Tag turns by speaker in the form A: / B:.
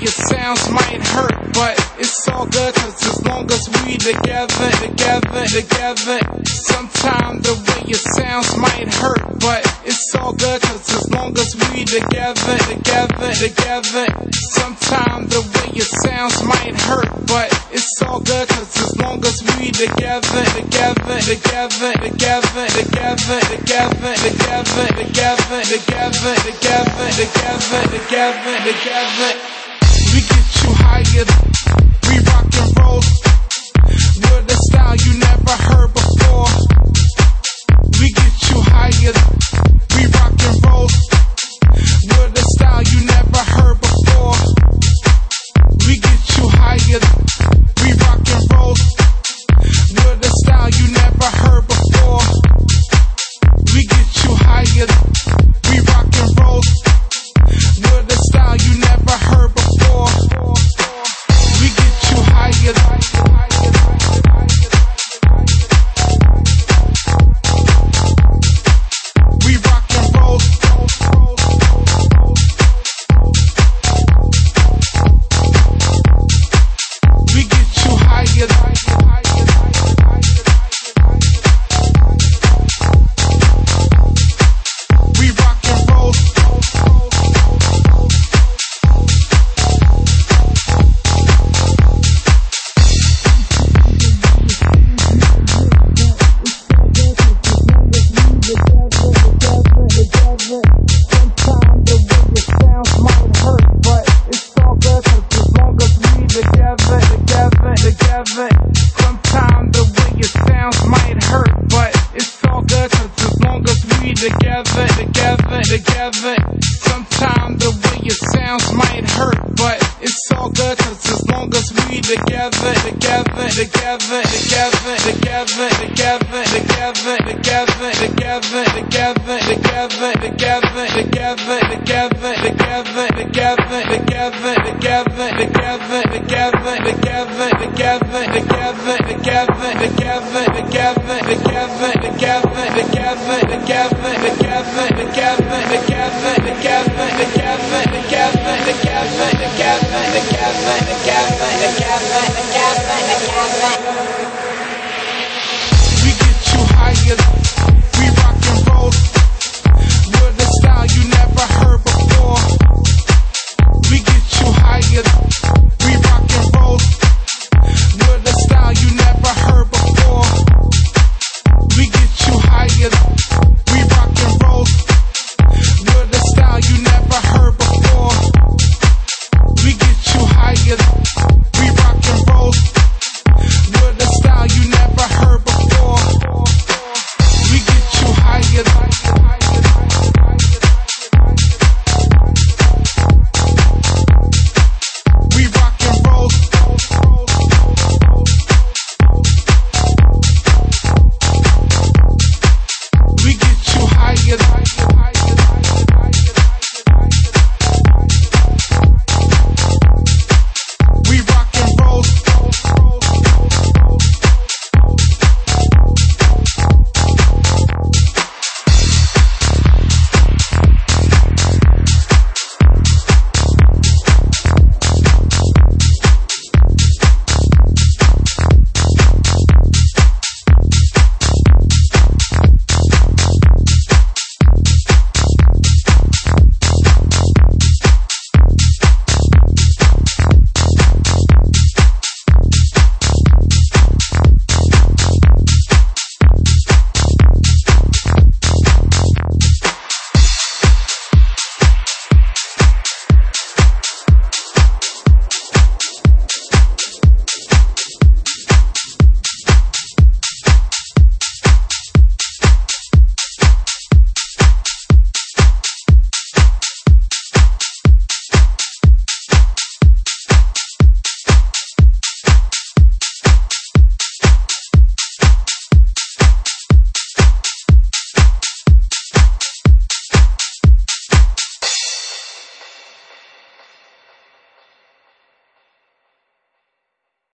A: it sounds might hurt, but it's all good, cause as long as we together. Sometimes the way it sounds might hurt, but it's all good, cause as long as we together. Sometimes the way it sounds might hurt, but it's all good, cause as long as we together. We get you higher, we rock and roll with a style you never heard before. We get you higher, we rock and roll with a style you never heard before. We get you higher, we rock and roll with a style you never heard before. We get you higher, we rock and roll with a style you never heard before. We get you higher. We rock and roll. We get you higher. We rock and roll. Sometimes the way it sounds might hurt, but it's all good, cause as long as we together. Sometimes the way it sounds might hurt, but it's all good, cause as long as we together. Together.